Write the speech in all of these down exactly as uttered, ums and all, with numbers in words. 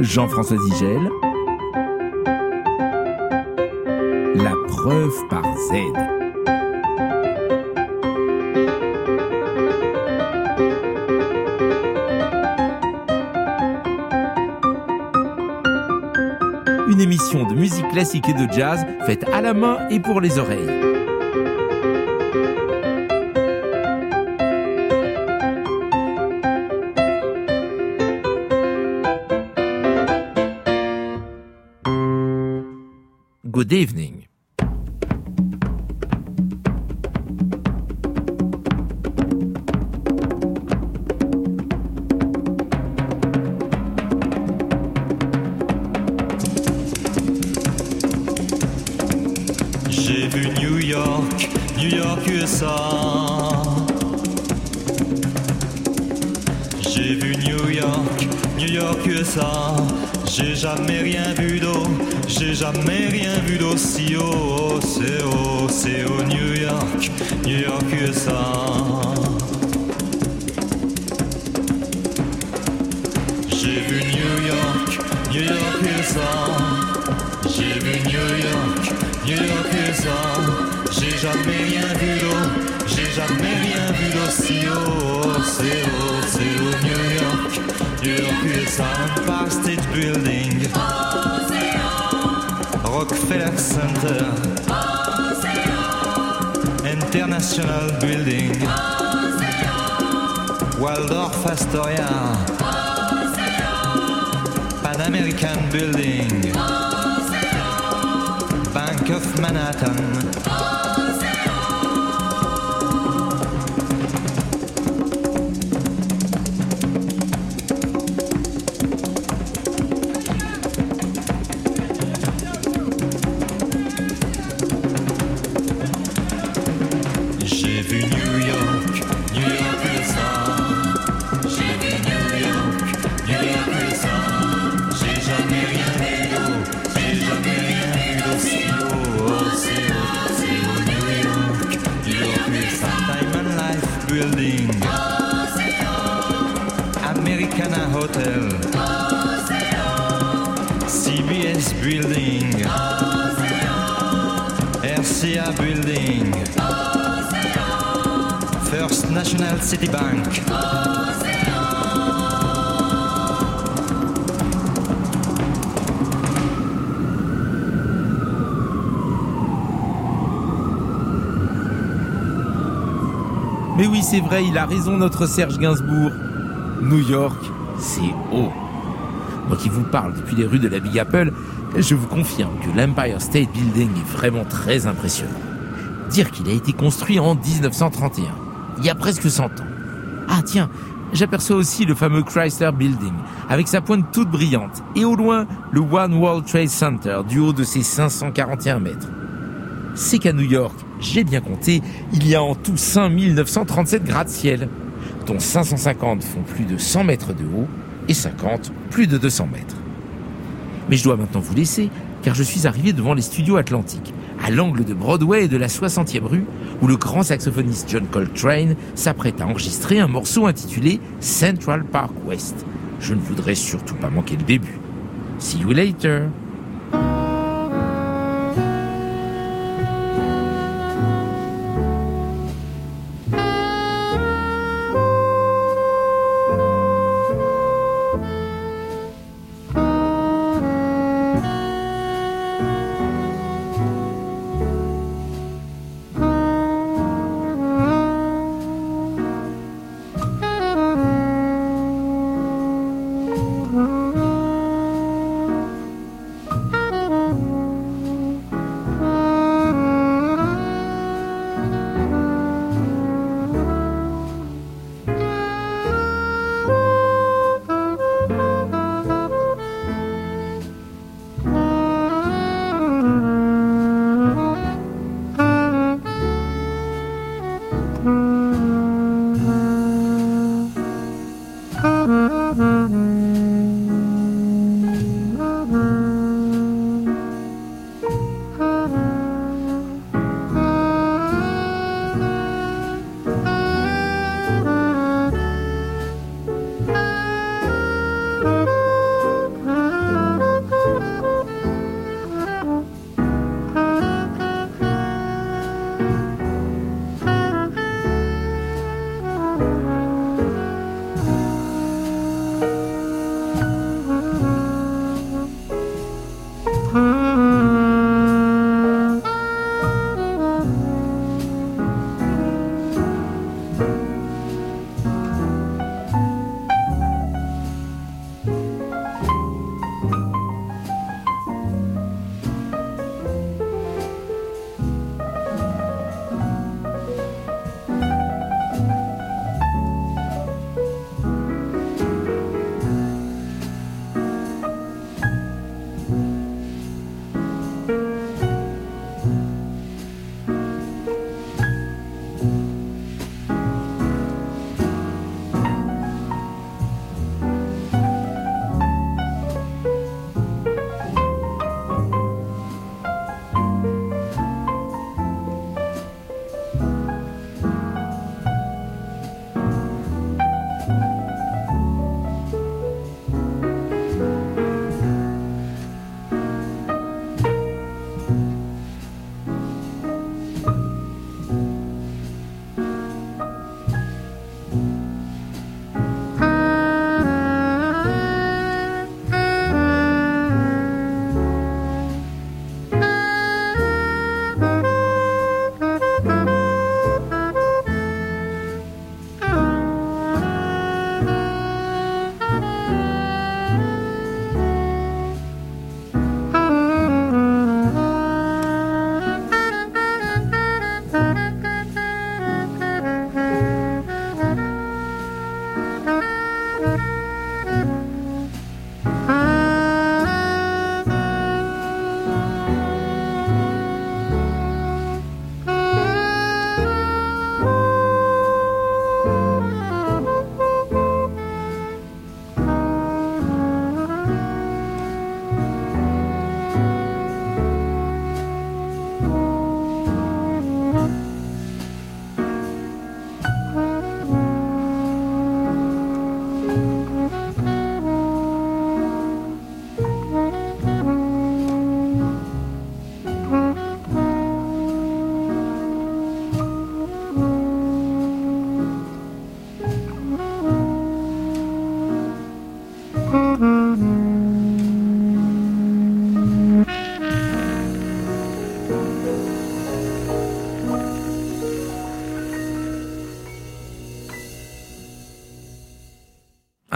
Jean-François Zigel. La preuve par Z. Une émission de musique classique et de jazz faite à la main et pour les oreilles. Good evening. J'ai vu New York, New York U S A. J'ai vu New York, New York U S A. J'ai jamais rien vu d'eau, j'ai jamais rien vu d'aussi haut. C'est haut, c'est haut, New York, New York U S A. J'ai vu New York, New York U S A. J'ai vu New York, New York U S A. J'ai jamais rien vu d'eau, j'ai jamais rien vu d'aussi haut. C'est haut, c'est haut, New York, New York U S A. Empire State Building, Rockefeller Center, International Building, Waldorf Astoria, Pan American Building, Bank of Manhattan. J'ai vu New York, New York U S A. J'ai vu New York, New York U S A. J'ai jamais rien vu d'eau, j'ai jamais rien vu d'aussi haut. Oh, c'est haut, c'est haut, New York, New York U S A. Time and Life Building, Americana Hotel, C B S Building, R C A Building, First National City Bank. Mais oui, c'est vrai, il a raison, notre Serge Gainsbourg. New York, c'est haut. Moi qui vous parle depuis les rues de la Big Apple, je vous confirme que l'Empire State Building est vraiment très impressionnant. Dire qu'il a été construit en dix-neuf cent trente et un, il y a presque cent ans. Ah tiens, j'aperçois aussi le fameux Chrysler Building, avec sa pointe toute brillante, et au loin, le One World Trade Center, du haut de ses cinq cent quarante et un mètres. C'est qu'à New York, j'ai bien compté, il y a en tout cinq mille neuf cent trente-sept gratte-ciel, dont cinq cent cinquante font plus de cent mètres de haut, et cinquante plus de deux cents mètres. Mais je dois maintenant vous laisser, car je suis arrivé devant les studios Atlantiques, à l'angle de Broadway et de la soixantième rue, où le grand saxophoniste John Coltrane s'apprête à enregistrer un morceau intitulé Central Park West. Je ne voudrais surtout pas manquer le début. See you later.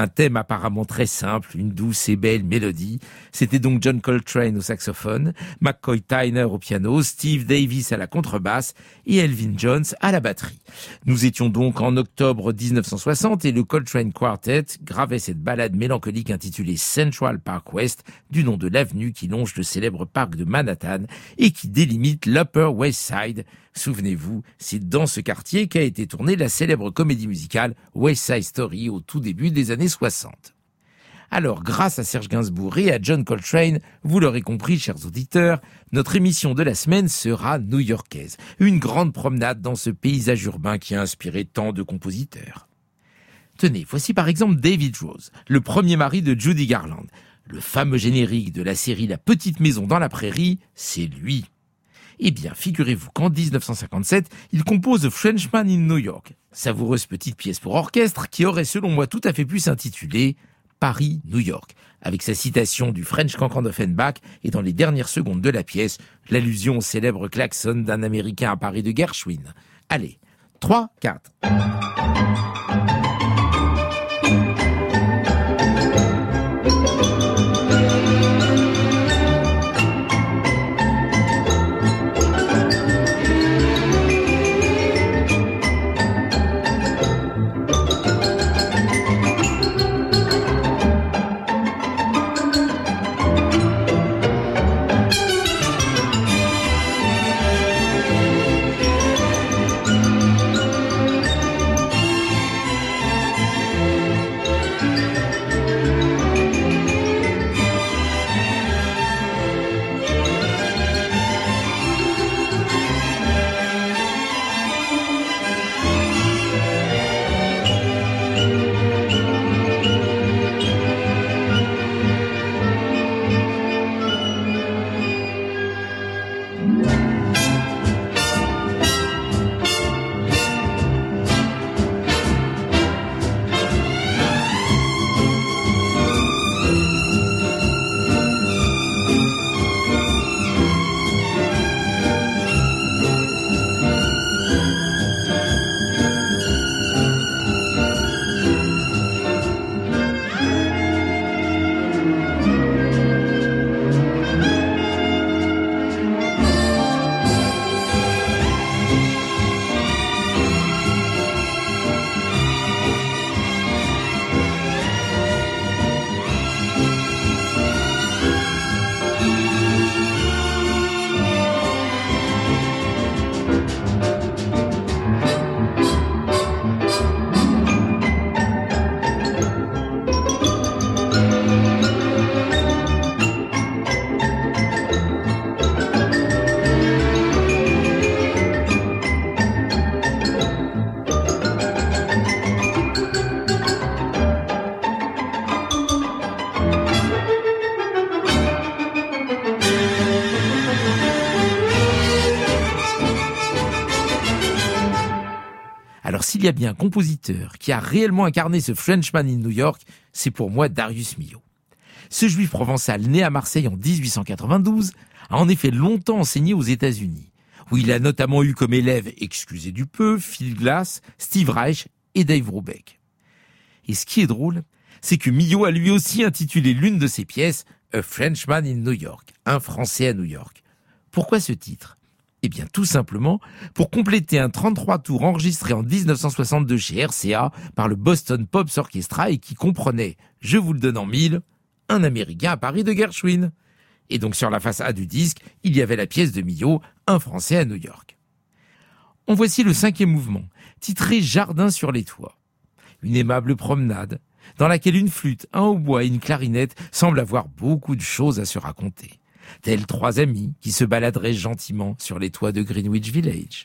Un thème apparemment très simple, une douce et belle mélodie. C'était donc John Coltrane au saxophone, McCoy Tyner au piano, Steve Davis à la contrebasse et Elvin Jones à la batterie. Nous étions donc en octobre dix-neuf cent soixante et le Coltrane Quartet gravait cette ballade mélancolique intitulée Central Park West, du nom de l'avenue qui longe le célèbre parc de Manhattan et qui délimite l'Upper West Side. Souvenez-vous, c'est dans ce quartier qu'a été tournée la célèbre comédie musicale West Side Story au tout début des années soixante. Alors, grâce à Serge Gainsbourg et à John Coltrane, vous l'aurez compris, chers auditeurs, notre émission de la semaine sera new-yorkaise. Une grande promenade dans ce paysage urbain qui a inspiré tant de compositeurs. Tenez, voici par exemple David Rose, le premier mari de Judy Garland. Le fameux générique de la série La Petite Maison dans la Prairie, c'est lui. Eh bien, figurez-vous qu'en dix-neuf cent cinquante-sept, il compose The Frenchman in New York, savoureuse petite pièce pour orchestre qui aurait selon moi tout à fait pu s'intituler Paris-New York, avec sa citation du French Cancan d'Offenbach et dans les dernières secondes de la pièce, l'allusion au célèbre klaxon d'un Américain à Paris de Gershwin. Allez, trois, quatre. Alors s'il y a bien un compositeur qui a réellement incarné ce Frenchman in New York, c'est pour moi Darius Milhaud. Ce juif provençal né à Marseille en dix-huit cent quatre-vingt-douze a en effet longtemps enseigné aux États-Unis, où il a notamment eu comme élèves, excusez du peu, Phil Glass, Steve Reich et Dave Brubeck. Et ce qui est drôle, c'est que Milhaud a lui aussi intitulé l'une de ses pièces « A Frenchman in New York », un Français à New York. Pourquoi ce titre ? Eh bien, tout simplement pour compléter un trente-trois tours enregistré en dix-neuf cent soixante-deux chez R C A par le Boston Pops Orchestra et qui comprenait, je vous le donne en mille, un Américain à Paris de Gershwin. Et donc sur la face A du disque, il y avait la pièce de Milhaud, un Français à New York. En voici le cinquième mouvement, titré Jardin sur les toits. Une aimable promenade, dans laquelle une flûte, un hautbois et une clarinette semblent avoir beaucoup de choses à se raconter. Tels trois amis qui se baladeraient gentiment sur les toits de Greenwich Village.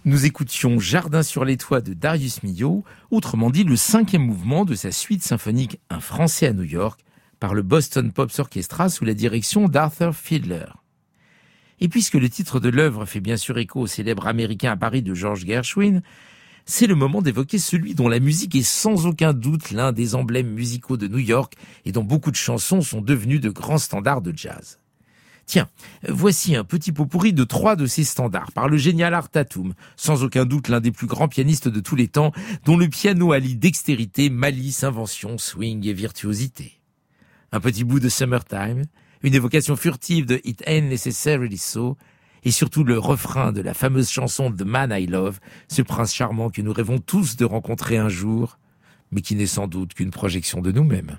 Nous écoutions Jardin sur les toits de Darius Milhaud, autrement dit le cinquième mouvement de sa suite symphonique Un Français à New York, par le Boston Pops Orchestra sous la direction d'Arthur Fiedler. Et puisque le titre de l'œuvre fait bien sûr écho au célèbre Américain à Paris de George Gershwin, c'est le moment d'évoquer celui dont la musique est sans aucun doute l'un des emblèmes musicaux de New York et dont beaucoup de chansons sont devenues de grands standards de jazz. Tiens, voici un petit pot pourri de trois de ces standards par le génial Art Tatum, sans aucun doute l'un des plus grands pianistes de tous les temps, dont le piano allie dextérité, malice, invention, swing et virtuosité. Un petit bout de Summertime, une évocation furtive de It Ain't Necessarily So, et surtout le refrain de la fameuse chanson The Man I Love, ce prince charmant que nous rêvons tous de rencontrer un jour, mais qui n'est sans doute qu'une projection de nous-mêmes.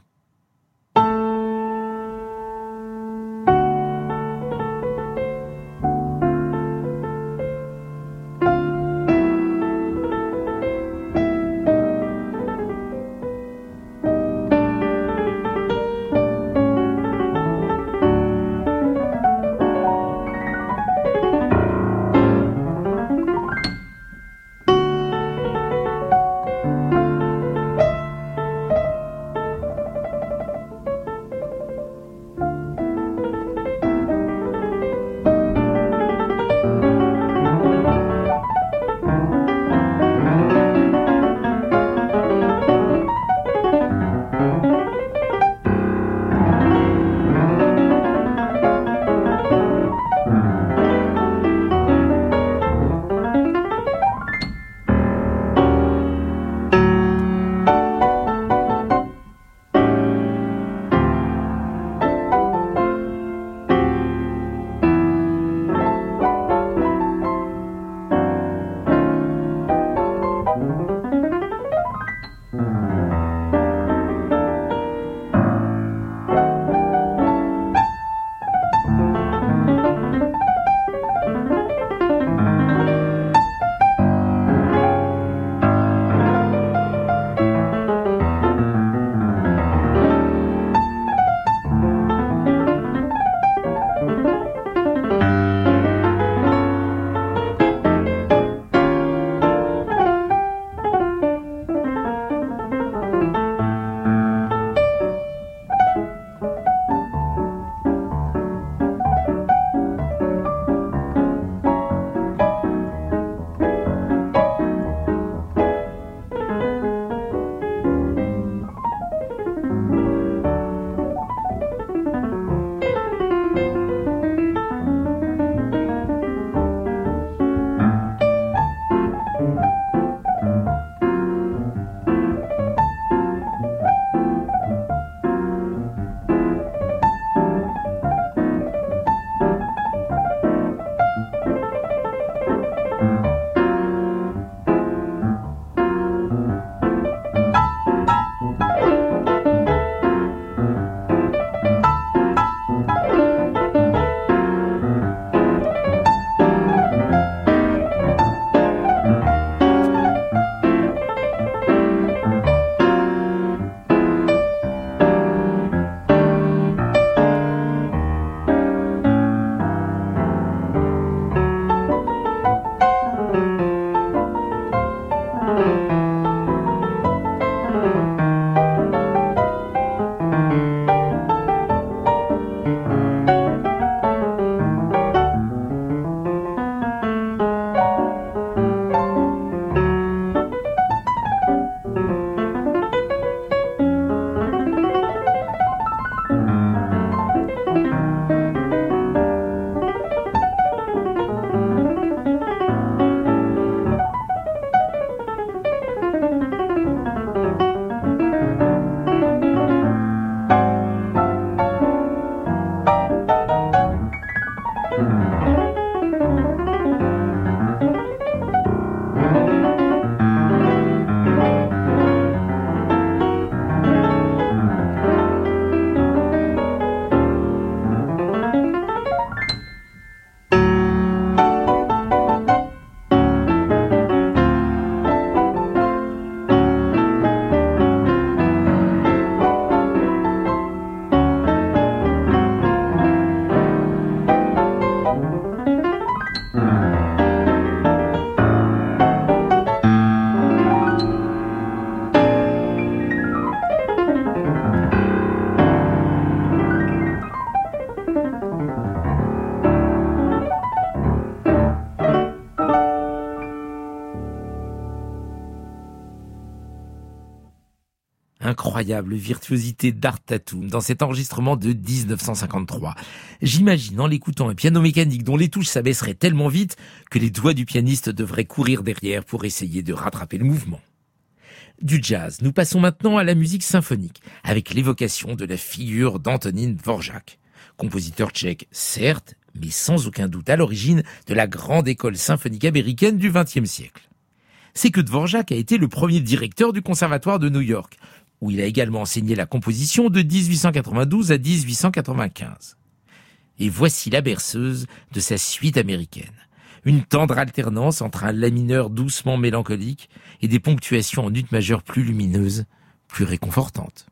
incroyable virtuosité d'Art Tatum dans cet enregistrement de dix-neuf cent cinquante-trois. J'imagine en l'écoutant un piano mécanique dont les touches s'abaisseraient tellement vite que les doigts du pianiste devraient courir derrière pour essayer de rattraper le mouvement. Du jazz, nous passons maintenant à la musique symphonique, avec l'évocation de la figure d'Antonín Dvořák. Compositeur tchèque, certes, mais sans aucun doute à l'origine de la grande école symphonique américaine du vingtième siècle. C'est que Dvořák a été le premier directeur du conservatoire de New York, où il a également enseigné la composition de dix-huit cent quatre-vingt-douze à dix-huit cent quatre-vingt-quinze. Et voici la berceuse de sa suite américaine. Une tendre alternance entre un la mineur doucement mélancolique et des ponctuations en ut majeure plus lumineuses, plus réconfortantes.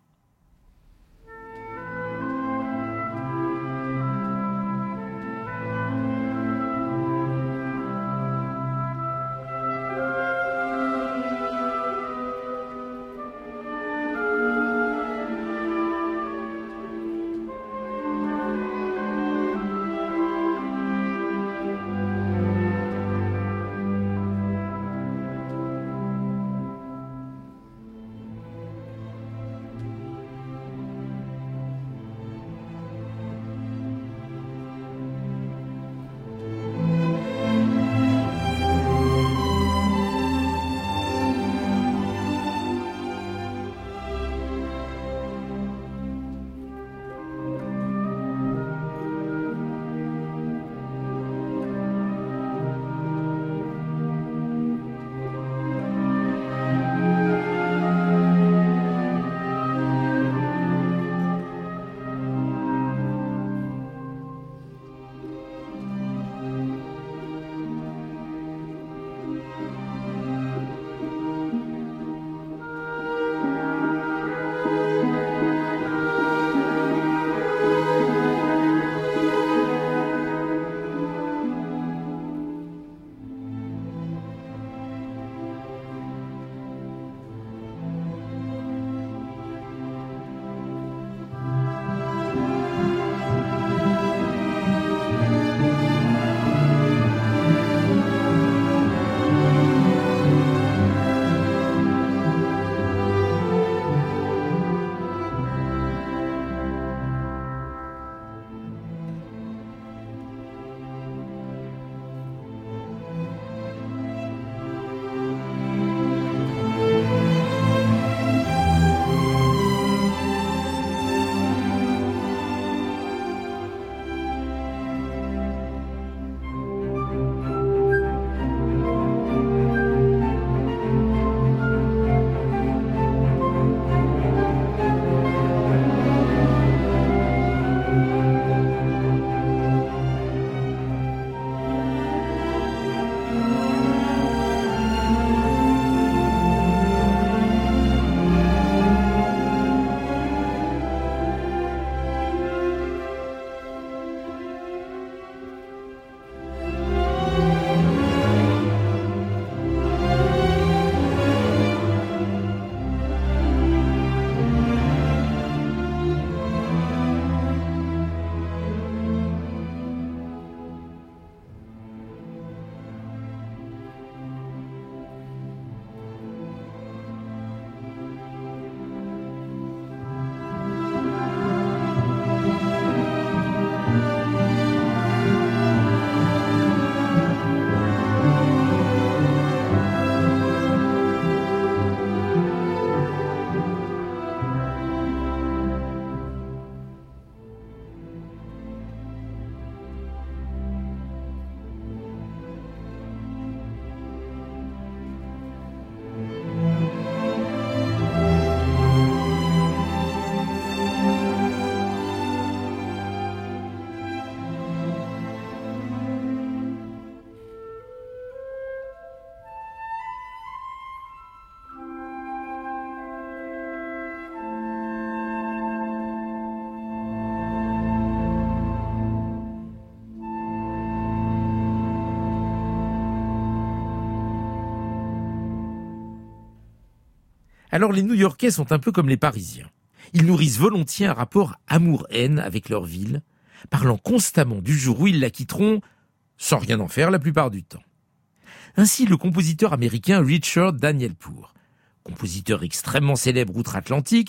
Alors les New-Yorkais sont un peu comme les Parisiens. Ils nourrissent volontiers un rapport amour-haine avec leur ville, parlant constamment du jour où ils la quitteront, sans rien en faire la plupart du temps. Ainsi, le compositeur américain Richard Daniel Poor, compositeur extrêmement célèbre outre-Atlantique,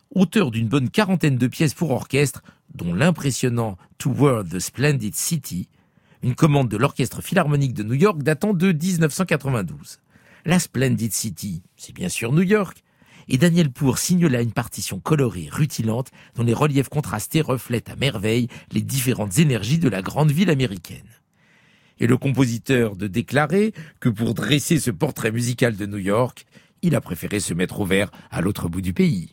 auteur d'une bonne quarantaine de pièces pour orchestre, dont l'impressionnant Toward the Splendid City, une commande de l'Orchestre Philharmonique de New York datant de dix-neuf cent quatre-vingt-douze. La Splendid City, c'est bien sûr New York, et Daniel Pour signe là une partition colorée, rutilante, dont les reliefs contrastés reflètent à merveille les différentes énergies de la grande ville américaine. Et le compositeur de déclarer que pour dresser ce portrait musical de New York, il a préféré se mettre au vert à l'autre bout du pays.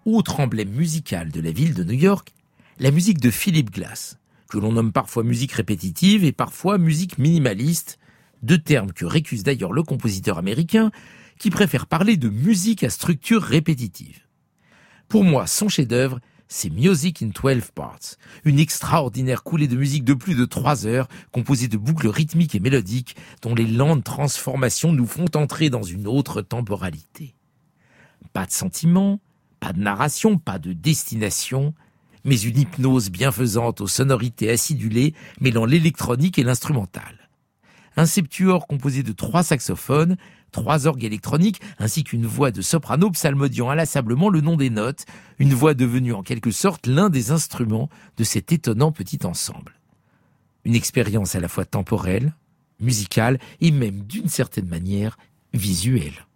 Autre emblème musical de la ville de New York, la musique de Philip Glass, que l'on nomme parfois musique répétitive et parfois musique minimaliste, deux termes que récuse d'ailleurs le compositeur américain qui préfère parler de musique à structure répétitive. Pour moi, son chef-d'œuvre, c'est Music in twelve Parts, une extraordinaire coulée de musique de plus de trois heures, composée de boucles rythmiques et mélodiques, dont les lentes transformations nous font entrer dans une autre temporalité. Pas de sentiment, pas de narration, pas de destination, mais une hypnose bienfaisante aux sonorités acidulées mêlant l'électronique et l'instrumental. Un septuor composé de trois saxophones, trois orgues électroniques, ainsi qu'une voix de soprano psalmodiant inlassablement le nom des notes, une voix devenue en quelque sorte l'un des instruments de cet étonnant petit ensemble. Une expérience à la fois temporelle, musicale et même d'une certaine manière visuelle.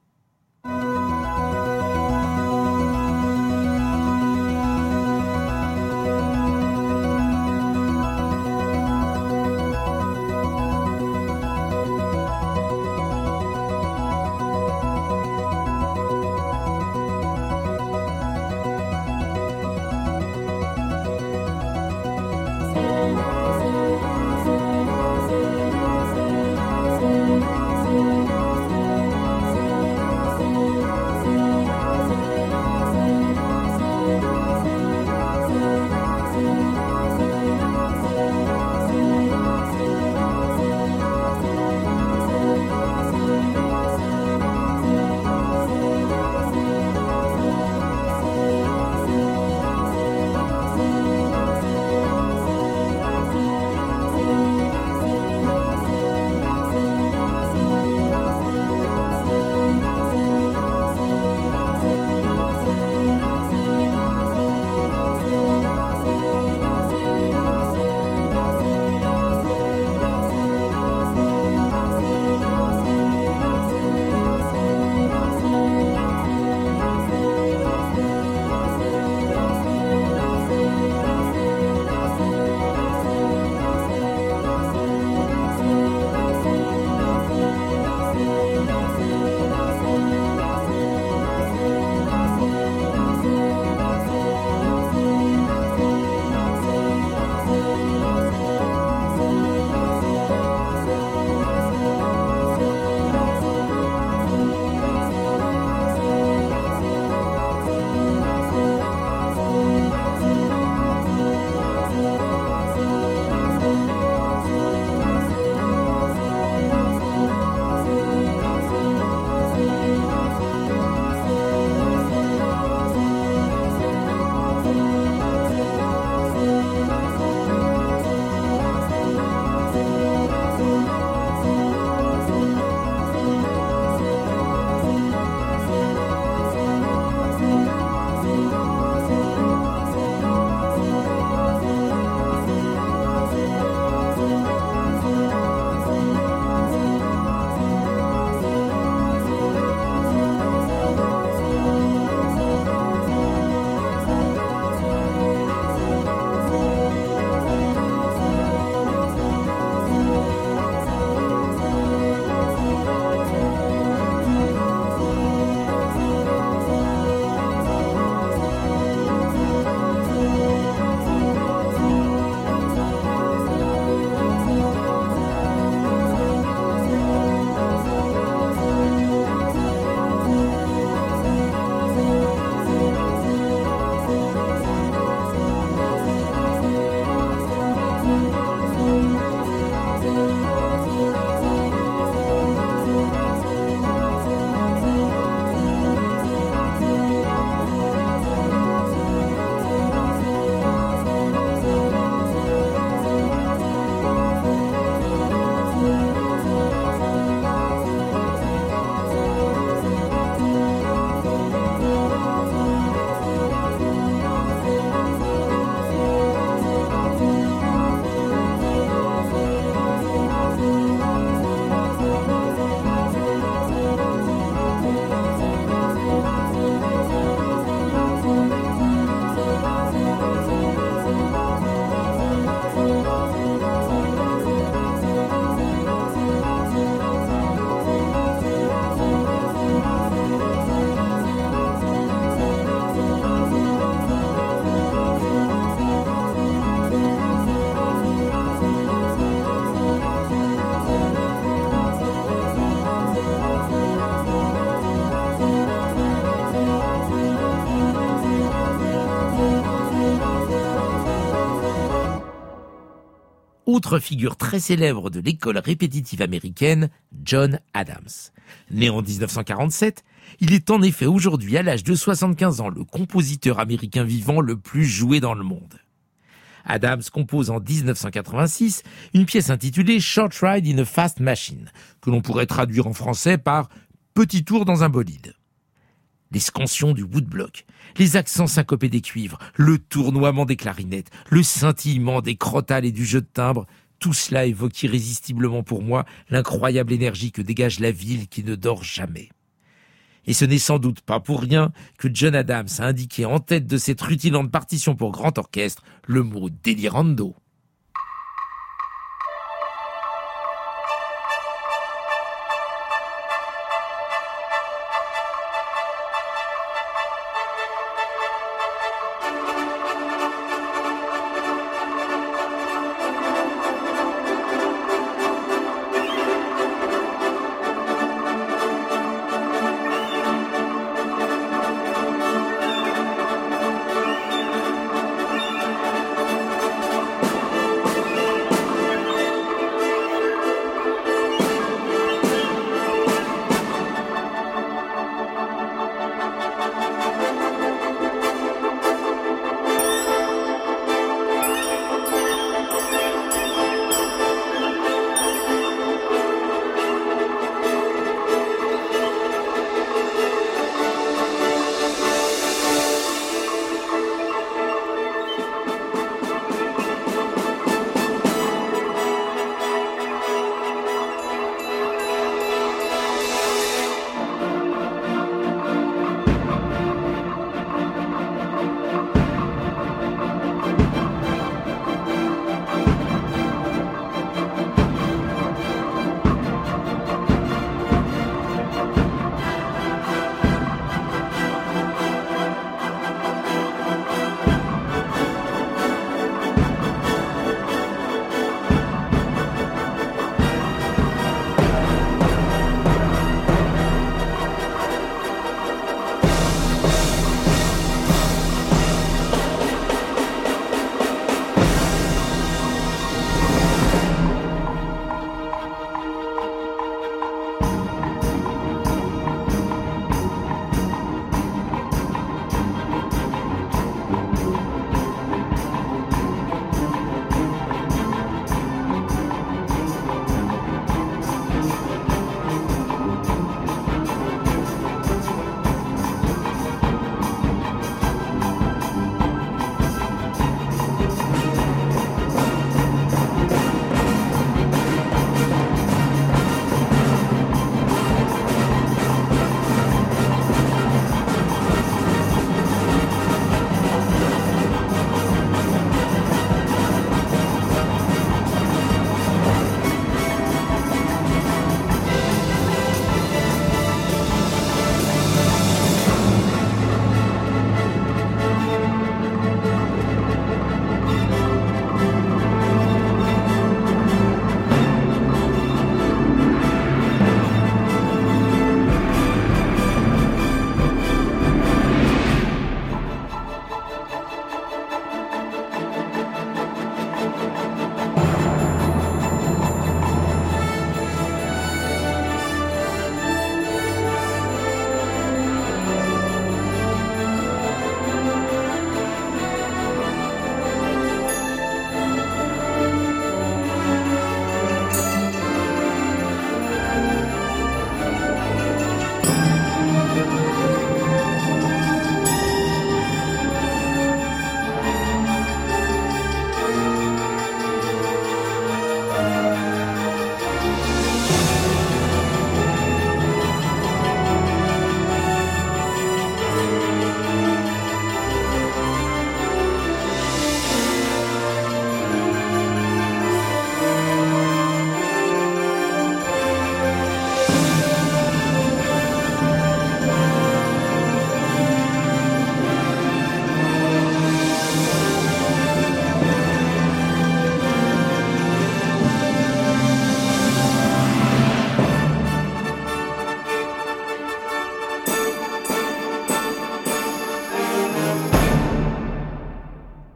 Autre figure très célèbre de l'école répétitive américaine, John Adams. Né en dix-neuf cent quarante-sept, il est en effet aujourd'hui, à l'âge de soixante-quinze ans, le compositeur américain vivant le plus joué dans le monde. Adams compose en dix-neuf cent quatre-vingt-six une pièce intitulée « Short Ride in a Fast Machine », que l'on pourrait traduire en français par « Petit tour dans un bolide ». Les scansions du woodblock, les accents syncopés des cuivres, le tournoiement des clarinettes, le scintillement des crotales et du jeu de timbre, tout cela évoque irrésistiblement pour moi l'incroyable énergie que dégage la ville qui ne dort jamais. Et ce n'est sans doute pas pour rien que John Adams a indiqué en tête de cette rutilante partition pour grand orchestre le mot « delirando ».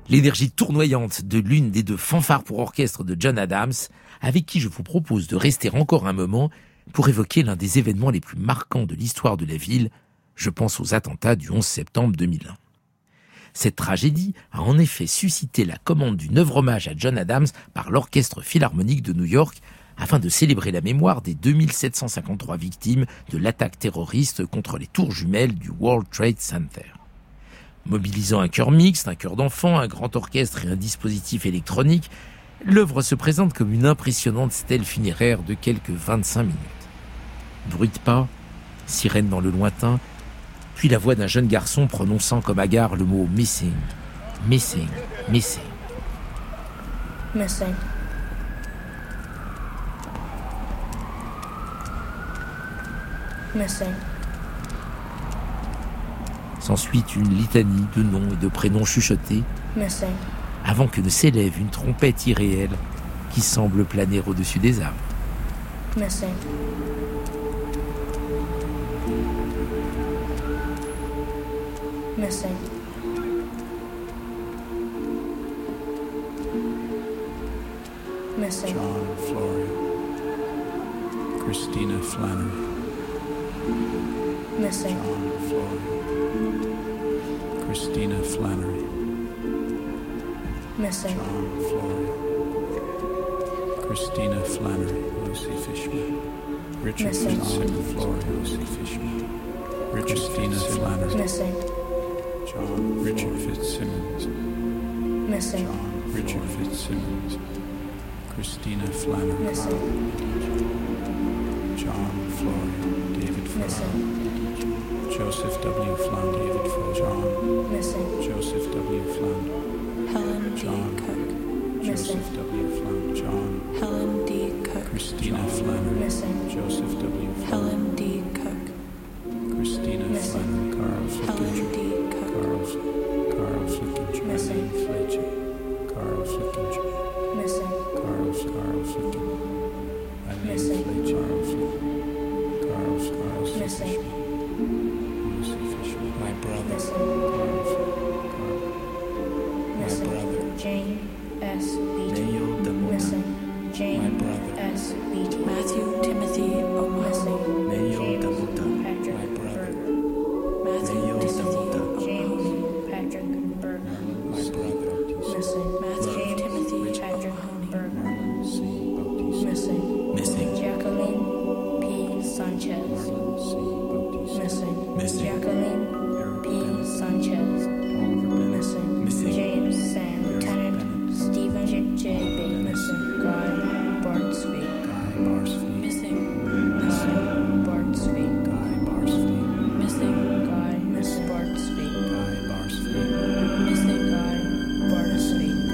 L'énergie tournoyante de l'une des deux fanfares pour orchestre de John Adams, avec qui je vous propose de rester encore un moment pour évoquer l'un des événements les plus marquants de l'histoire de la ville, je pense aux attentats du onze septembre deux mille un. Cette tragédie a en effet suscité la commande d'une œuvre hommage à John Adams par l'Orchestre Philharmonique de New York afin de célébrer la mémoire des deux mille sept cent cinquante-trois victimes de l'attaque terroriste contre les tours jumelles du World Trade Center. Mobilisant un chœur mixte, un chœur d'enfants, un grand orchestre et un dispositif électronique, l'œuvre se présente comme une impressionnante stèle funéraire de quelques vingt-cinq minutes. Bruit de pas, sirène dans le lointain, puis la voix d'un jeune garçon prononçant comme hagard le mot « missing, missing, missing ». Missing. Missing. S'ensuit une litanie de noms et de prénoms chuchotés, Missing. avant que ne s'élève une trompette irréelle qui semble planer au-dessus des arbres. Missing. Missing. Missing. John Florio, Christina Flannery, Missing. John Florio, Christina Flannery, Missing. John Florio, Christina Flannery, Lucy Fishman, Richard Missing. Fitzsimmons, Florio, Lucy Fishman, Richard Christina Flannery, Missing. John Richard Fitzsimmons, Missing. John Richard Fitzsimmons, Christina Flannery, Missing. John Florio, David Farrell, Missing. Joseph W. Flan, David Farrell, John Missing. Joseph W. Flan, Helen D. John Cook. Joseph W. Flan, John Helen D. Cook. Christina Flannery, Missing. Joseph W. Flan, Helen D. Cook. Christina Missing. Flannery, Carl Helen Flickinger, D. Cook. Carl Carl Flickinger, Missing. Eileen Fletcher, Carl Flickinger, Missing. Carl Carl Flickinger, Eileen Missing. Fletcher, Carl Flickinger, Carl Carl Missing. Lucy Fishman, My brother, Missing. Carl Carl my Missing. brother, Jane S. Beatty. Mayo Damona, Missing. my Jane brother, S. Beatty. Matthew Timothy O'Mahony. Missing. Mayo James Damota, Patrick my brother, Berger. Matthew Mayo Timothy Damota, James O'Mahony. Patrick Berger. my brother, Missing. Matthew James Timothy Patrick O'Mahony. Berger. C. Bautista, Missing. missing, Jacqueline P. Sanchez. Marlon C. Bautista, Missing. missing, Jacqueline Eric P. Bennett, Sanchez. Oliver Bennett, Missing. Missing. James Sam Lieutenant Stephen J. J. B. Missing. Guy Bardsby. Guy Barsfeed, Missing. Guy Bardsby. Guy Barsfeed, Missing. Guy Miss Bardsby. Guy Barsfeed, Missing. Guy Bardsby.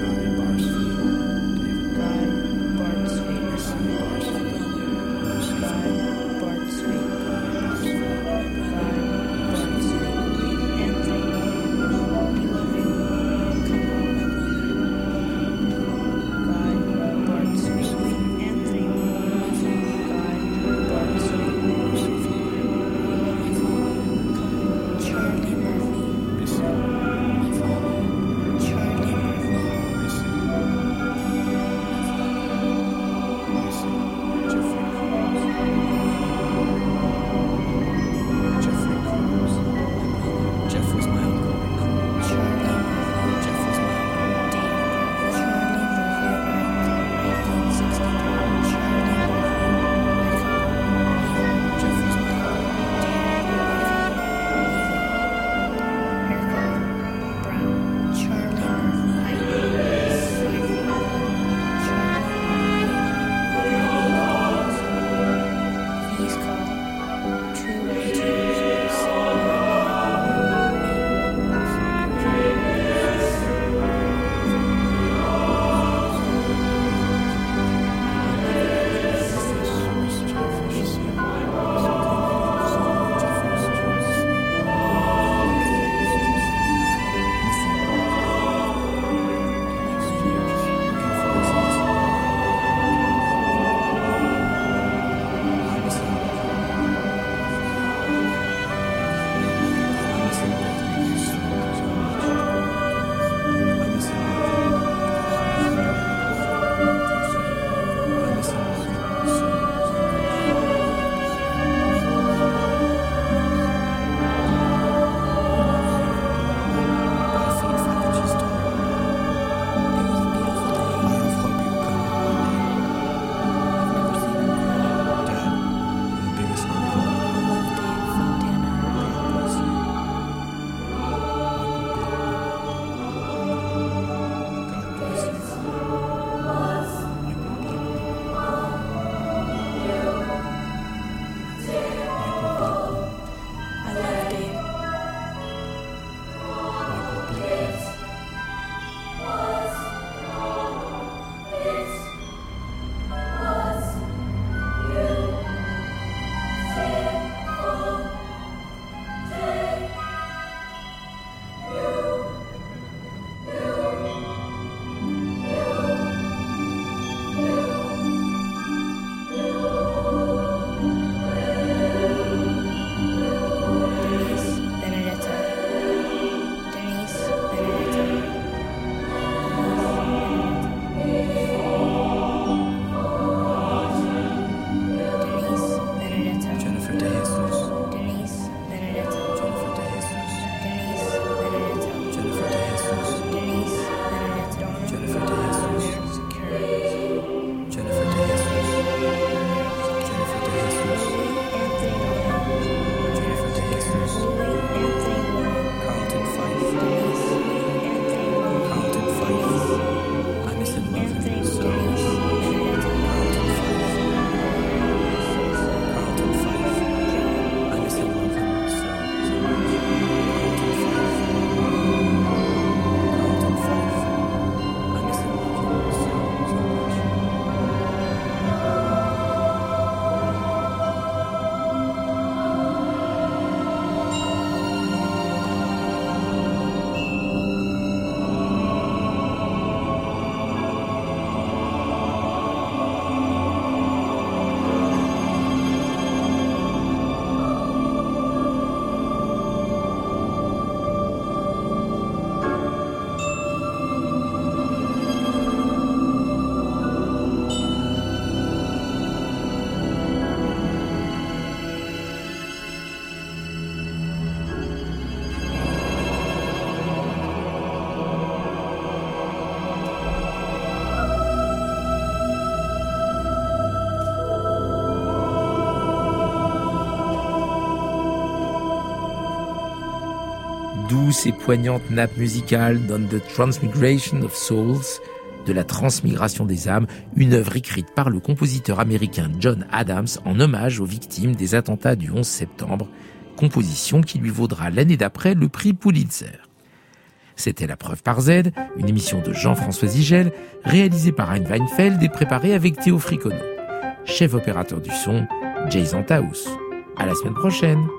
douce et poignante nappe musicale donne The Transmigration of Souls, de la transmigration des âmes, une œuvre écrite par le compositeur américain John Adams en hommage aux victimes des attentats du onze septembre, composition qui lui vaudra l'année d'après le prix Pulitzer. C'était La Preuve par Z, une émission de Jean-François Zigel, réalisée par Hein Weinfeld et préparée avec Théo Fricono. Chef opérateur du son, Jason Taous. À la semaine prochaine.